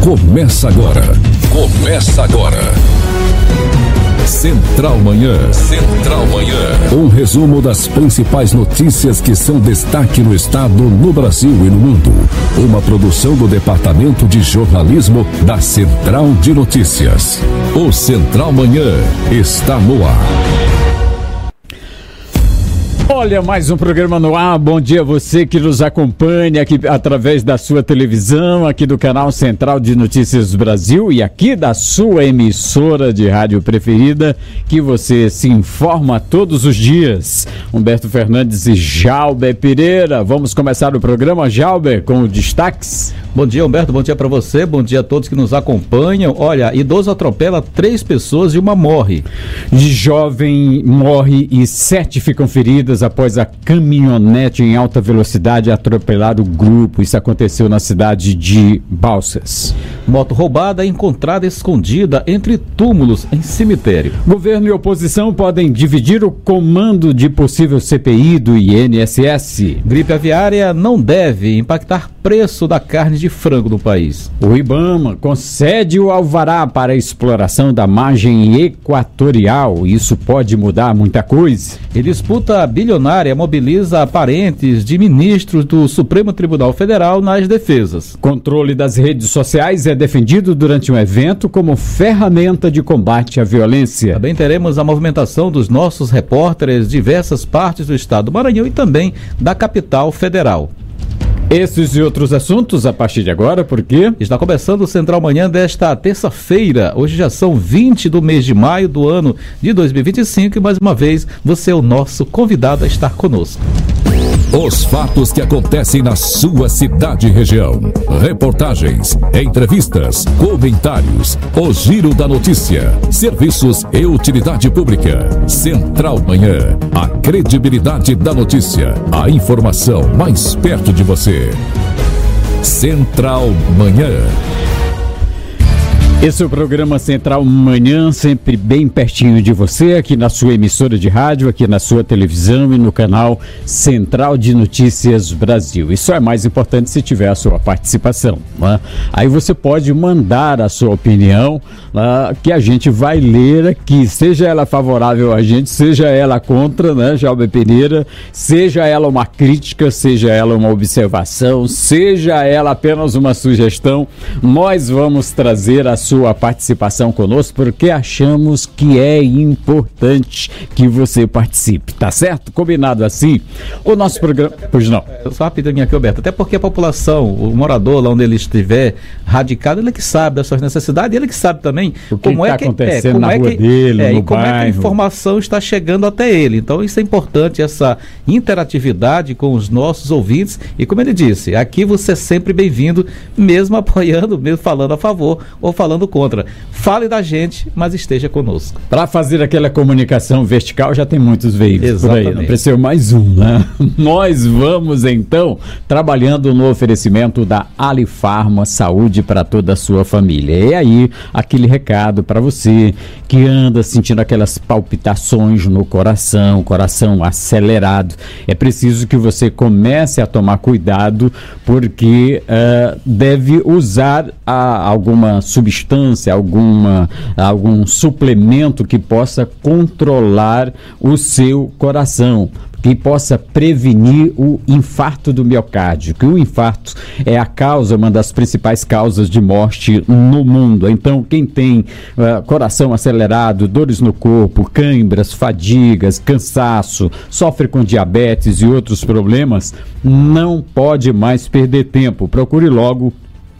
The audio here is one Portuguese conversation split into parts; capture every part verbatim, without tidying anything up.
Começa agora. Começa agora. Central Manhã. Central Manhã. Um resumo das principais notícias que são destaque no estado, no Brasil e no mundo. Uma produção do Departamento de Jornalismo da Central de Notícias. O Central Manhã está no ar. Olha, mais um programa no ar. Bom dia a você que nos acompanha aqui através da sua televisão, aqui do canal Central de Notícias Brasil e aqui da sua emissora de rádio preferida, que você se informa todos os dias. Humberto Fernandes e Jalber Pereira. Vamos começar o programa, Jalber, com os destaques. Bom dia, Humberto. Bom dia para você. Bom dia a todos que nos acompanham. Olha, idoso atropela três pessoas e uma morre. De jovem morre e sete ficam feridas após a caminhonete em alta velocidade atropelar o grupo. Isso aconteceu na cidade de Balsas. Moto roubada encontrada escondida entre túmulos em cemitério. Governo e oposição podem dividir o comando de possível C P I do I N S S. Gripe aviária não deve impactar preço da carne de frango no país. O IBAMA concede o alvará para a exploração da margem equatorial. Isso pode mudar muita coisa. E disputa bilionária mobiliza parentes de ministros do Supremo Tribunal Federal nas defesas. Controle das redes sociais é defendido durante um evento como ferramenta de combate à violência. Também teremos a movimentação dos nossos repórteres de diversas partes do estado do Maranhão e também da capital federal. Esses e outros assuntos a partir de agora, porque está começando o Central Manhã desta terça-feira. Hoje já são vinte do mês de maio do ano de dois mil e vinte e cinco e mais uma vez você é o nosso convidado a estar conosco. Os fatos que acontecem na sua cidade e região. Reportagens, entrevistas, comentários, o giro da notícia, serviços e utilidade pública. Central Manhã, a credibilidade da notícia, a informação mais perto de você. Central Manhã. Esse é o programa Central Manhã, sempre bem pertinho de você, aqui na sua emissora de rádio, aqui na sua televisão e no canal Central de Notícias Brasil. Isso é mais importante se tiver a sua participação, né? Aí você pode mandar a sua opinião, né, que a gente vai ler aqui, seja ela favorável a gente, seja ela contra, né, Jalber Pereira, seja ela uma crítica, seja ela uma observação, seja ela apenas uma sugestão, nós vamos trazer a sua sua participação conosco, porque achamos que é importante que você participe, tá certo? Combinado assim? O nosso programa... Pois não. Só rapidinho aqui, Roberto, até porque a população, o morador lá onde ele estiver radicado, ele que sabe das suas necessidades, ele que sabe também o que como está é que acontecendo é, como na é rua que, dele, é, no e como bairro. É que a informação está chegando até ele. Então isso é importante, essa interatividade com os nossos ouvintes, e como ele disse, aqui você é sempre bem-vindo, mesmo apoiando, mesmo falando a favor ou falando contra. Fale da gente, mas esteja conosco. Para fazer aquela comunicação vertical já tem muitos veículos. Exatamente. Por aí, não precisa mais um, né? Nós vamos então trabalhando no oferecimento da Alifarma, saúde para toda a sua família. E aí, aquele recado para você que anda sentindo aquelas palpitações no coração, coração acelerado. É preciso que você comece a tomar cuidado, porque uh, deve usar a, alguma substância, alguma, algum suplemento que possa controlar o seu coração, que possa prevenir o infarto do miocárdio, que o infarto é a causa, uma das principais causas de morte no mundo. Então, quem tem uh, coração acelerado, dores no corpo, câimbras, fadigas, cansaço, sofre com diabetes e outros problemas, não pode mais perder tempo. Procure logo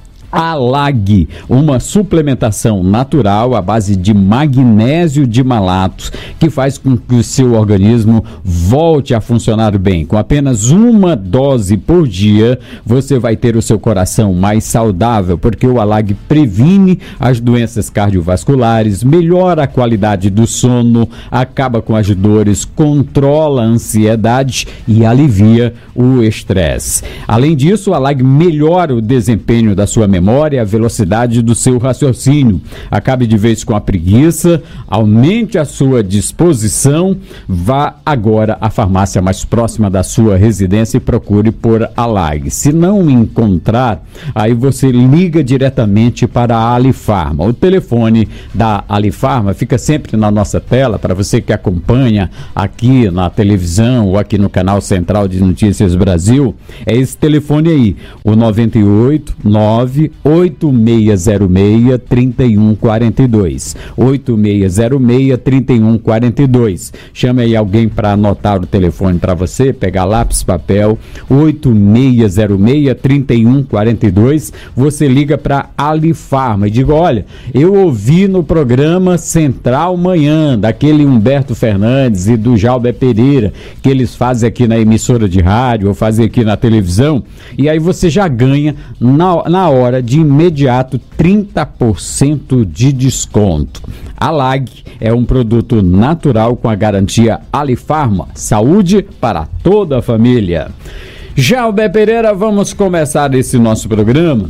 Alag, uma suplementação natural à base de magnésio de malato, que faz com que o seu organismo volte a funcionar bem. Com apenas uma dose por dia, você vai ter o seu coração mais saudável, porque o Alag previne as doenças cardiovasculares, melhora a qualidade do sono, acaba com as dores, controla a ansiedade e alivia o estresse. Além disso, o Alag melhora o desempenho da sua memória memória e a velocidade do seu raciocínio. Acabe de vez com a preguiça, aumente a sua disposição, vá agora à farmácia mais próxima da sua residência e procure por Alag. Se não encontrar, aí você liga diretamente para a Alifarma. O telefone da Alifarma fica sempre na nossa tela, para você que acompanha aqui na televisão ou aqui no canal Central de Notícias Brasil, é esse telefone aí, o nove oito nove oito seis zero seis três um quatro dois, oito seis zero seis três um quatro dois. Chame aí alguém para anotar o telefone para você, pegar lápis, papel, oito seis zero seis três um quatro dois. Você liga para Alifarma e diga: olha, eu ouvi no programa Central Manhã, daquele Humberto Fernandes e do Jalber Pereira, que eles fazem aqui na emissora de rádio ou fazem aqui na televisão, e aí você já ganha na, na hora, de imediato, trinta por cento de desconto. Alag é um produto natural com a garantia Alifarma, saúde para toda a família. Jalber Pereira, vamos começar esse nosso programa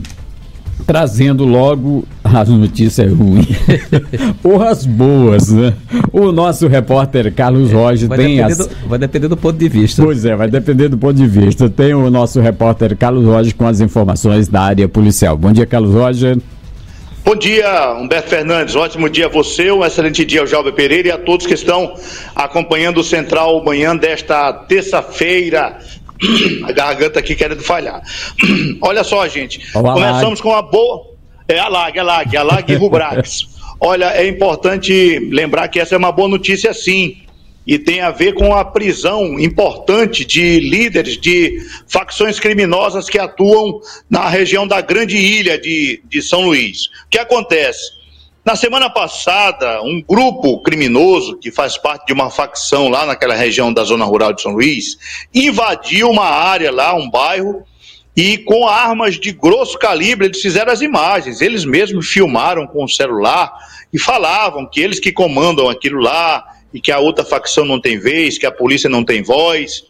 trazendo logo as notícias ruins ou as boas, né? O nosso repórter Carlos Roger vai tem as... Do, vai depender do ponto de vista. Pois é, vai depender do ponto de vista. Tem o nosso repórter Carlos Roger com as informações da área policial. Bom dia, Carlos Roger. Bom dia, Humberto Fernandes. Ótimo dia a você, um excelente dia ao Jalber Pereira e a todos que estão acompanhando o Central Manhã desta terça-feira. A garganta aqui querendo falhar. Olha só, gente. Olá, começamos com a boa... É a Alag, a Alag, a Alag Rubrax. Olha, é importante lembrar que essa é uma boa notícia, sim. E tem a ver com a prisão importante de líderes de facções criminosas que atuam na região da Grande Ilha de, de São Luís. O que acontece? Na semana passada, um grupo criminoso que faz parte de uma facção lá naquela região da zona rural de São Luís invadiu uma área lá, um bairro, e com armas de grosso calibre eles fizeram as imagens. Eles mesmos filmaram com o celular e falavam que eles que comandam aquilo lá e que a outra facção não tem vez, que a polícia não tem voz.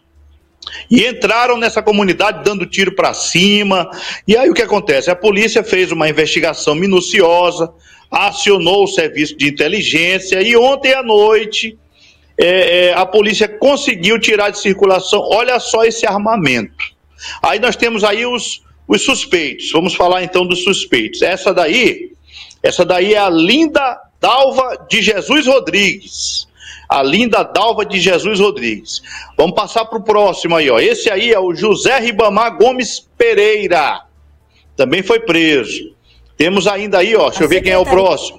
E entraram nessa comunidade dando tiro para cima. E aí o que acontece? A polícia fez uma investigação minuciosa, acionou o serviço de inteligência e ontem à noite é, é, a polícia conseguiu tirar de circulação, olha só esse armamento. Aí nós temos aí os, os suspeitos, vamos falar então dos suspeitos. Essa daí, essa daí é a Linda Dalva de Jesus Rodrigues. A Linda Dalva de Jesus Rodrigues. Vamos passar para o próximo aí, ó. Esse aí é o José Ribamar Gomes Pereira. Também foi preso. Temos ainda aí, ó, deixa eu ver quem é o próximo.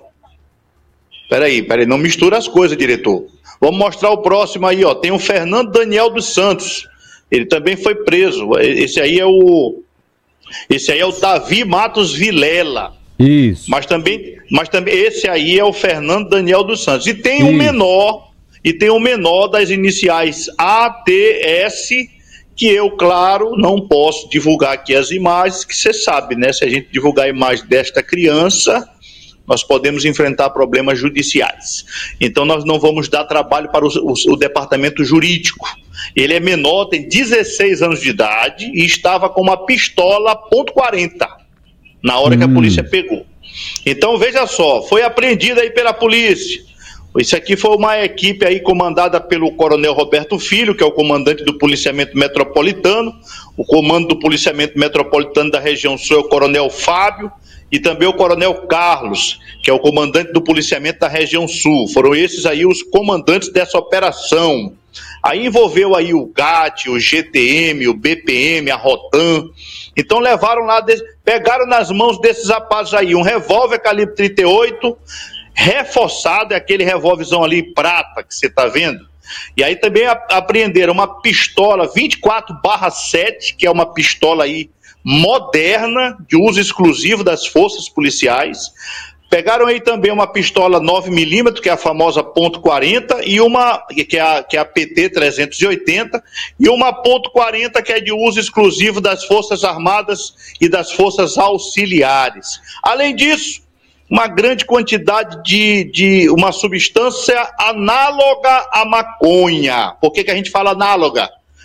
Peraí, peraí, não mistura as coisas, diretor. Vamos mostrar o próximo aí, ó. Tem o Fernando Daniel dos Santos. Ele também foi preso. Esse aí é o... Esse aí é o Davi Matos Vilela. Isso. Mas também, mas também esse aí é o Fernando Daniel dos Santos. E tem um menor, e tem um menor das iniciais A T S, que eu, claro, não posso divulgar aqui as imagens, que você sabe, né? Se a gente divulgar a imagem desta criança, nós podemos enfrentar problemas judiciais. Então nós não vamos dar trabalho para o, o, o departamento jurídico. Ele é menor, tem dezesseis anos de idade e estava com uma pistola ponto quarenta na hora hum. que a polícia pegou. Então veja só, foi apreendida aí pela polícia. Isso aqui foi uma equipe aí comandada pelo Coronel Roberto Filho, que é o comandante do policiamento metropolitano. O comando do policiamento metropolitano da região sul é o Coronel Fábio e também o Coronel Carlos, que é o comandante do policiamento da região sul. Foram esses aí os comandantes dessa operação. Aí envolveu aí o G A T, o G T M, o B P M, a Rotan. Então levaram lá, pegaram nas mãos desses rapazes aí um revólver calibre trinta e oito, reforçado, é aquele revólverzão ali prata que você está vendo. E aí também apreenderam uma pistola vinte e quatro barra sete, que é uma pistola aí moderna, de uso exclusivo das forças policiais. Pegaram aí também uma pistola nove milímetros, que é a famosa ponto quarenta, e uma, que é a, que é a P T trezentos e oitenta, e uma ponto quarenta, que é de uso exclusivo das Forças Armadas e das Forças Auxiliares. Além disso, uma grande quantidade de, de uma substância análoga à maconha. Por que que a gente fala análoga?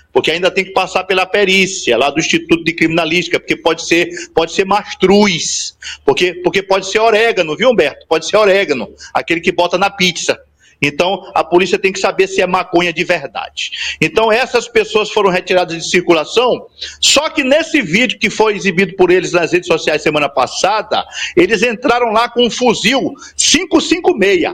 porque ainda tem que passar pela perícia lá do Instituto de Criminalística, porque pode ser, pode ser mastruz, porque, porque pode ser orégano, viu, Humberto? Pode ser orégano, aquele que bota na pizza. Então, a polícia tem que saber se é maconha de verdade. Então, essas pessoas foram retiradas de circulação, só que nesse vídeo que foi exibido por eles nas redes sociais semana passada, eles entraram lá com um fuzil cinco cinco seis.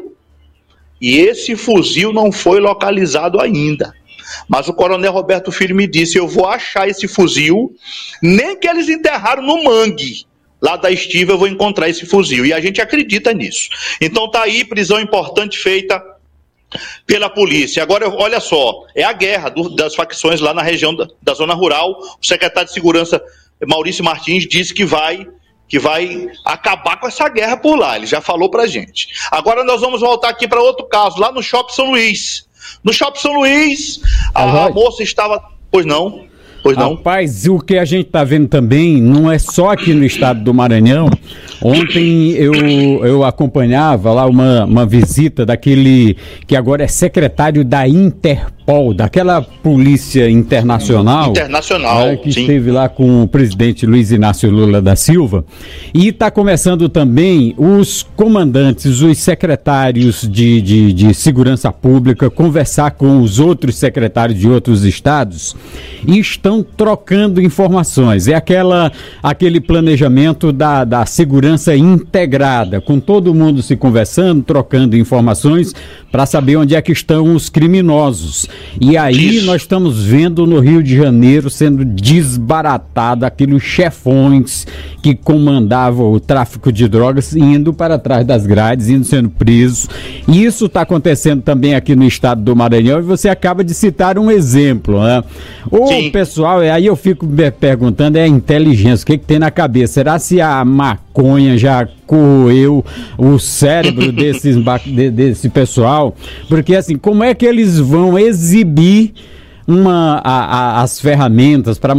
E esse fuzil não foi localizado ainda. Mas o coronel Roberto Filho me disse, eu vou achar esse fuzil, nem que eles enterraram no mangue. Lá da estiva eu vou encontrar esse fuzil. E a gente acredita nisso. Então tá aí, prisão importante feita pela polícia. Agora, olha só, é a guerra do, das facções lá na região da, da zona rural. O secretário de Segurança, Maurício Martins, disse que vai, que vai acabar com essa guerra por lá. Ele já falou pra gente. Agora nós vamos voltar aqui para outro caso, lá no Shopping São Luís. No Shopping São Luís, a, a moça estava... Pois não? Pois não? Rapaz, o que a gente está vendo também não é só aqui no estado do Maranhão. Ontem eu, eu acompanhava lá uma, uma visita daquele que agora é secretário da Interpol, daquela polícia internacional. Internacional, né, que sim. esteve lá com o presidente Luiz Inácio Lula da Silva. E está começando também os comandantes, os secretários de, de, de segurança pública, conversar com os outros secretários de outros estados e estão trocando informações. É aquela, aquele planejamento da, da segurança integrada, com todo mundo se conversando, trocando informações para saber onde é que estão os criminosos. E aí nós estamos vendo no Rio de Janeiro sendo desbaratado aqueles chefões que comandavam o tráfico de drogas indo para trás das grades, indo sendo presos. E isso está acontecendo também aqui no estado do Maranhão e você acaba de citar um exemplo, né? O Sim. pessoal, aí eu fico me perguntando, é a inteligência, o que, que tem na cabeça? Será se a maconha já corroeu o cérebro desses, de, desse pessoal? Porque assim, como é que eles vão exibir uma, a, a, as ferramentas para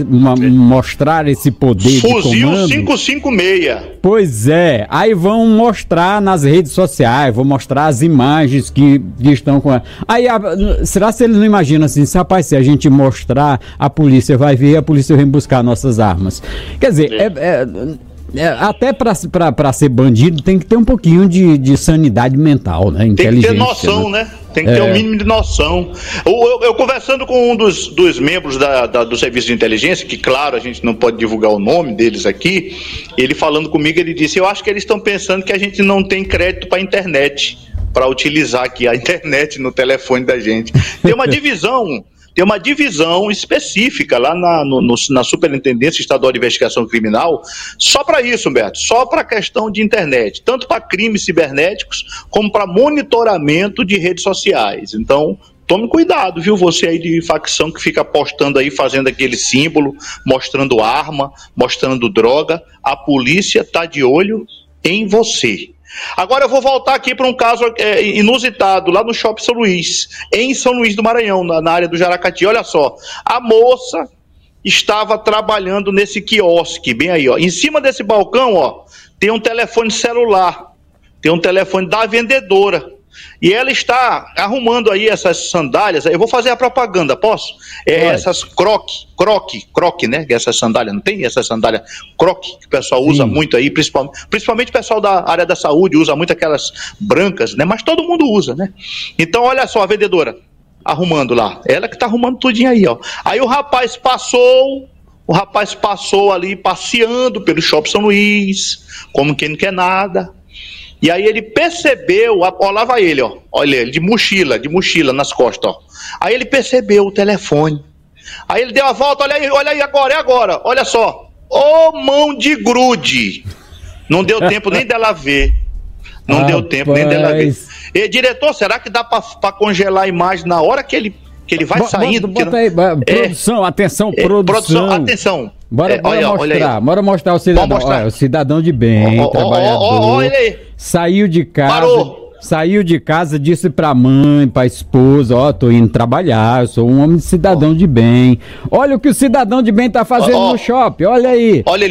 mostrar esse poder Fuzil de comando? Fuzil cinco cinco seis. Pois é, aí vão mostrar nas redes sociais, vão mostrar as imagens que, que estão com... Aí, a, será que eles não imaginam assim, se, rapaz, se a gente mostrar, a polícia vai ver, a polícia vem buscar nossas armas? Quer dizer, é... é, é até para ser bandido tem que ter um pouquinho de, de sanidade mental, né? Tem que ter noção, né? né? Tem que é. ter o um mínimo de noção. Eu, eu, eu conversando com um dos, dos membros da, da, do Serviço de Inteligência, que claro, a gente não pode divulgar o nome deles aqui, ele falando comigo, ele disse, eu acho que eles estão pensando que a gente não tem crédito para a internet, para utilizar aqui a internet no telefone da gente. Tem uma divisão... Tem uma divisão específica lá na, no, no, na Superintendência Estadual de Investigação Criminal, só para isso, Humberto, só para a questão de internet, tanto para crimes cibernéticos, como para monitoramento de redes sociais. Então, tome cuidado, viu, você aí de facção que fica postando aí, fazendo aquele símbolo, mostrando arma, mostrando droga, a polícia está de olho em você. Agora eu vou voltar aqui para um caso é, inusitado, lá no Shopping São Luís, em São Luís do Maranhão, na, na área do Jaracati. Olha só, a moça estava trabalhando nesse quiosque, bem aí, ó. Em cima desse balcão, ó, tem um telefone celular, tem um telefone da vendedora. E ela está arrumando aí essas sandálias. Eu vou fazer a propaganda, posso? É, essas croque, croque, croque, né? Essas sandálias, não tem? Essas sandálias croque, que o pessoal Sim. usa muito aí, principalmente, principalmente o pessoal da área da saúde usa muito aquelas brancas, né? Mas todo mundo usa, né? Então, olha só, a vendedora arrumando lá. Ela que tá arrumando tudinho aí, ó. Aí o rapaz passou, o rapaz passou ali passeando pelo Shopping São Luís, como quem não quer nada. E aí ele percebeu, ó, lá vai ele, ó, olha ele, de mochila, de mochila nas costas, ó. Aí ele percebeu o telefone. Aí ele deu a volta, olha aí, olha aí agora, é agora, olha só. Ô mão de grude. Não deu tempo nem dela ver. Não Rapaz. deu tempo nem dela ver. E, diretor, será que dá pra congelar a imagem na hora que ele, que ele vai B saindo? Bota, bota aí, é, produção, atenção, é, produção. produção. Atenção. Bora, é, bora olha, mostrar, olha bora mostrar o cidadão, olha, o cidadão de bem, oh, trabalhador, oh, oh, olha aí. Saiu de casa, Parou. saiu de casa, disse pra mãe, pra esposa, ó, oh, tô indo trabalhar, eu sou um homem cidadão oh. de bem. Olha o que o cidadão de bem tá fazendo oh, oh. no shopping, olha aí. Olha, ele vai,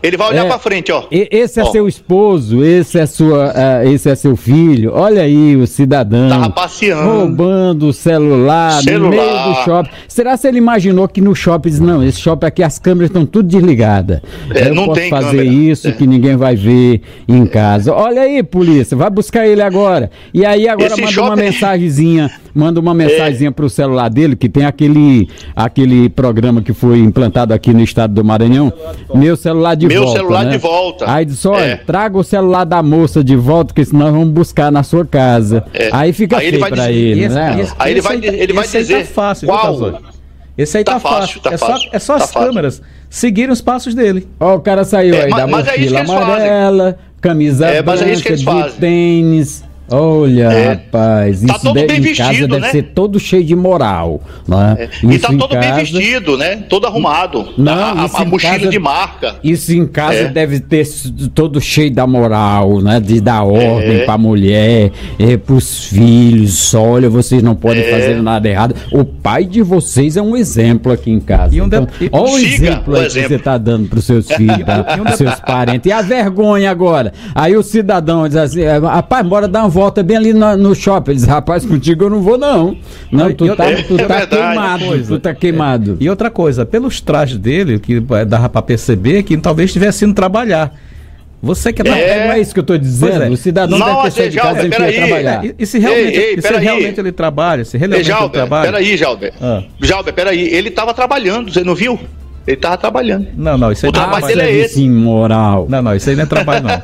Ele vai olhar É, pra frente, ó. e- Esse é Ó. seu esposo, esse é, sua, ah, esse é seu filho. Olha aí o cidadão. Tava passeando. Roubando o celular, Celular. no meio do shopping. Será se ele imaginou que no shopping, diz, não, esse shopping aqui as câmeras estão tudo desligadas. É, Eu não posso tem fazer câmera. isso É. que ninguém vai ver em casa. Olha aí, polícia, vai buscar ele agora. E aí agora Esse manda shopping- uma mensagenzinha, manda uma mensagenzinha pro celular dele, que tem aquele, aquele programa que foi implantado aqui no estado do Maranhão. Meu celular de Meu volta. celular né? de volta. Aí diz, olha, É. traga o celular da moça de volta, que senão vamos buscar na sua casa. É. Aí fica Aí ele feio vai pra dizer- ele, Esse- né? esse- Aí ele esse vai- ele vai esse aí dizer tá fácil, viu, qual? Casório? Esse aí tá, Tá fácil. fácil, tá é, só, fácil, é só tá as fácil. câmeras seguirem os passos dele. Ó, o cara saiu É, aí mas- da mas é isso que mochila eles fazem. amarela, camisa É, mas é isso que branca, eles de fazem. tênis. Olha, É. rapaz, Tá isso todo deve, bem em casa vestido, deve né? ser todo cheio de moral, né? É. E Isso tá em todo bem casa- vestido, né? Todo arrumado. Não, a, a- isso a em mochila casa- de marca. Isso em casa É. deve ter s- todo cheio da moral, né? De dar ordem É. pra mulher, é, pros filhos. Olha, vocês não podem É. fazer nada errado. O pai de vocês é um exemplo aqui em casa. E um de- Então, e- olha o Siga exemplo o aí exemplo. que você tá dando pros seus filhos, tá? E um Pros seus parentes. E a vergonha agora. Aí o cidadão diz assim: é, rapaz, bora dar uma volta bem ali no, no shopping. Ele diz, rapaz, contigo eu não vou, não. Não, Não, tu e tá, outra- tu é tá verdade. queimado. Coisa. Tu tá queimado. E outra coisa, pelos trajes dele, que eh, dava pra perceber que talvez estivesse indo trabalhar. Você que é, da- É. Não é isso que eu tô dizendo. Pois é. O cidadão Não, deve ter saído de Jalber, casa e foi peraí. trabalhar. E, e se realmente, Ei, ei, e se peraí. realmente ele trabalha, se Ei, realmente ele Jalber, trabalha. peraí, Jalber. Ah. Jalber, peraí. Ele tava trabalhando, você não viu? Ele tava trabalhando. Não, não, isso aí O não é trabalho trabalho. dele é serviço esse. imoral. Não, não, isso aí não é trabalho, não.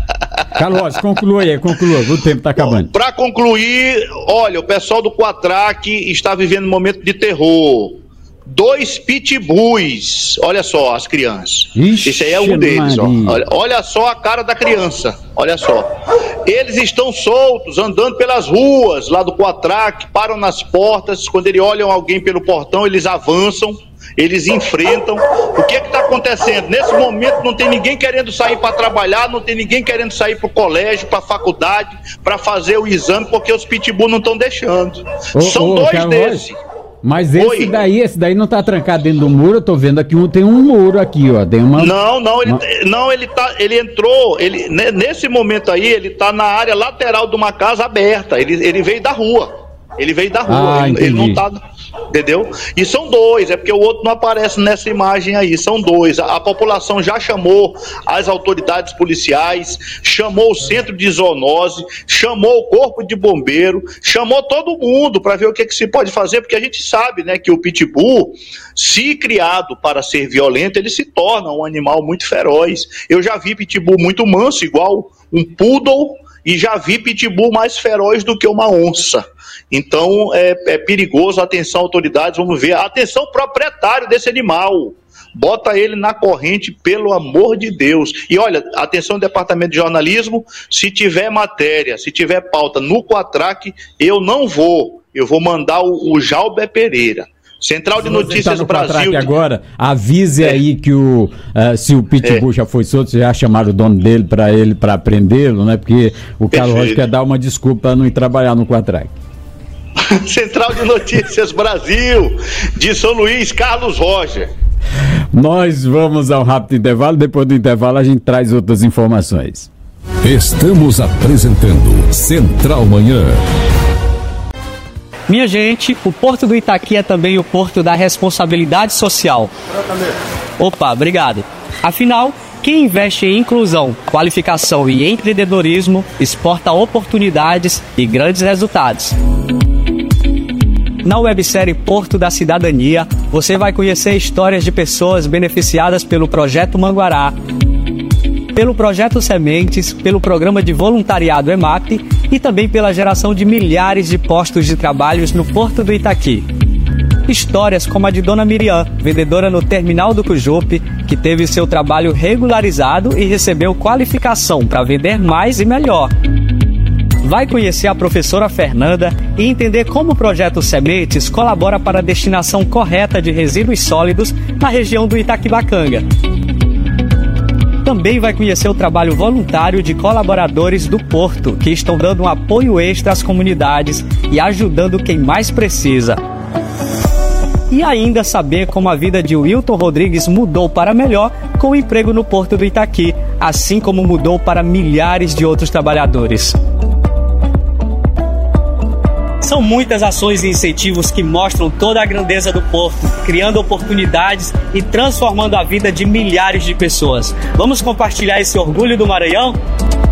Carlos, conclua aí, conclua. O tempo tá acabando. Para concluir, olha, o pessoal do Quatrac está vivendo um momento de terror. Dois pitbulls, olha só as crianças. Ixi, Esse aí é um deles, ó. Maria. Olha, olha só a cara da criança, olha só. Eles estão soltos, andando pelas ruas lá do Quatrac, param nas portas. Quando eles olham alguém pelo portão, eles avançam, eles enfrentam. O que é que está acontecendo? Nesse momento não tem ninguém querendo sair para trabalhar, não tem ninguém querendo sair para o colégio, para a faculdade, para fazer o exame, porque os pitbull não estão deixando. Ô, São ô, dois Carlos, desses. Mas esse Oi. daí, esse daí não tá trancado dentro do muro. Eu tô vendo aqui um, tem um muro aqui, ó. Tem uma. Não, não, ele, Uma- não, ele tá, ele entrou, ele, ne- nesse momento aí, ele tá na área lateral de uma casa aberta, ele, ele veio da rua, ele veio da rua, Ah, ele, ele não entendi. tá, entendeu? E são dois, é porque o outro não aparece nessa imagem aí, são dois, a, a população já chamou as autoridades policiais, chamou o centro de zoonose, chamou o corpo de bombeiro, chamou todo mundo para ver o que, que se pode fazer, porque a gente sabe, né, que o pitbull, se criado para ser violento, ele se torna um animal muito feroz. Eu já vi pitbull muito manso, igual um poodle, e já vi pitbull mais feroz do que uma onça. Então é, é perigoso. Atenção, autoridades, vamos ver. Atenção, proprietário desse animal. Bota ele na corrente, pelo amor de Deus. E olha, atenção, departamento de jornalismo, se tiver matéria, se tiver pauta no Quatrac, eu não vou. Eu vou mandar o, o Jalber Pereira. Central de Você tá Notícias no Brasil. Quatrac agora, avise aí que o ah, se o Pitbull É. já foi solto, já chamaram o dono dele para ele para prendê-lo, né? Porque o Carlos Perfeito. Rocha quer dar uma desculpa para não ir trabalhar no Quatrac. Central de Notícias Brasil, de São Luís, Carlos Rocha. Nós vamos ao rápido intervalo, depois do intervalo a gente traz outras informações. Estamos apresentando Central Manhã. Minha gente, o Porto do Itaqui é também o Porto da Responsabilidade Social. Opa, obrigado. Afinal, quem investe em inclusão, qualificação e empreendedorismo exporta oportunidades e grandes resultados. Na websérie Porto da Cidadania, você vai conhecer histórias de pessoas beneficiadas pelo Projeto Manguará, pelo Projeto Sementes, pelo Programa de Voluntariado EMAP e também pela geração de milhares de postos de trabalhos no Porto do Itaqui. Histórias como a de Dona Miriam, vendedora no terminal do Cujupe, que teve seu trabalho regularizado e recebeu qualificação para vender mais e melhor. Vai conhecer a professora Fernanda e entender como o Projeto Sementes colabora para a destinação correta de resíduos sólidos na região do Itaquibacanga. Também vai conhecer o trabalho voluntário de colaboradores do Porto, que estão dando um apoio extra às comunidades e ajudando quem mais precisa. e ainda saber como a vida de Wilton Rodrigues mudou para melhor com o emprego no Porto do Itaqui, assim como mudou para milhares de outros trabalhadores. São muitas ações e incentivos que mostram toda a grandeza do Porto, criando oportunidades e transformando a vida de milhares de pessoas. Vamos compartilhar esse orgulho do Maranhão?